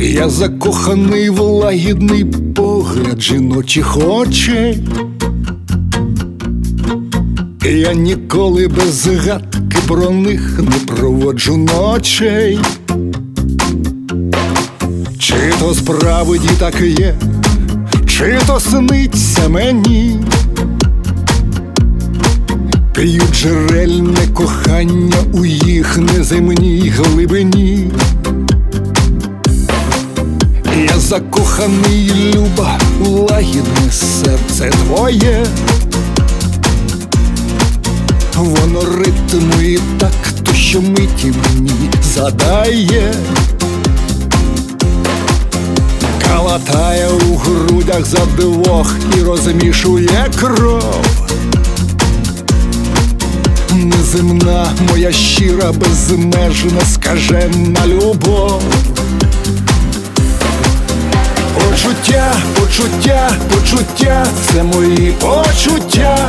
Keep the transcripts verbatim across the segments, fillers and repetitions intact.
Я закоханий в лагідний погляд жіночих очей. Я ніколи без згадки про них не проводжу ночей. Чи то справді так є, чи то сниться мені, п'ють джерельне кохання у їх неземній глибині. Я закоханий, люба, у лагідне серце твоє. Воно ритму і такту щомиті мені задає, калатає у грудях за двох і розмішує кров. Неземна моя щира, безмежна, скажена любов. Почуття, почуття, почуття, це мої почуття.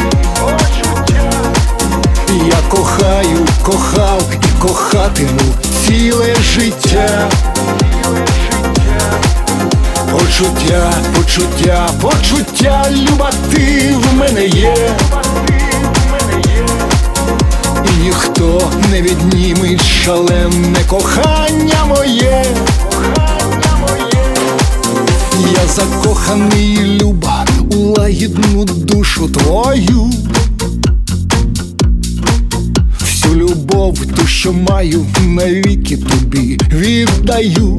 Я кохаю, кохав і кохатиму ціле життя. Почуття, почуття, почуття, люба, ти в мене є. І ніхто не відніметь шалене кохання моє. Я закоханий, люба, у лагідну душу твою. Всю любов, ту, що маю, навіки тобі віддаю.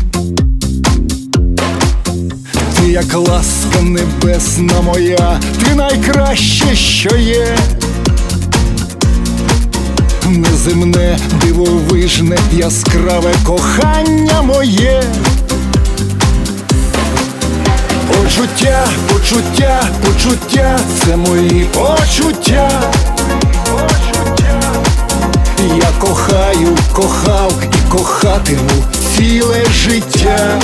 Ти як ласка небесна моя, ти найкраще, що є. Неземне, дивовижне, яскраве кохання моє. Почуття, почуття, почуття, це мої почуття. Я кохаю, кохав і кохатиму ціле життя.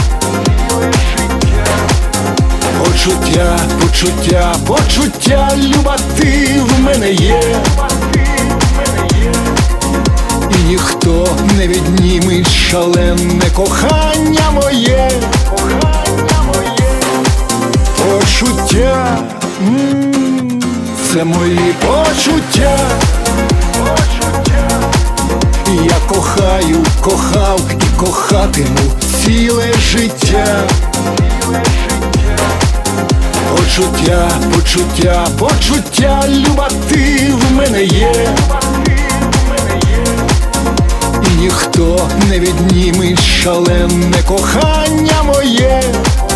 Почуття, почуття, почуття, люба, ти в мене є. І ніхто не відніметь шалене кохання моє. Почуття, м-м, це мої почуття. Я кохаю, кохав і кохатиму ціле життя. Почуття, почуття, почуття, люба, ти в мене є. І ніхто не відніметь шалене кохання моє.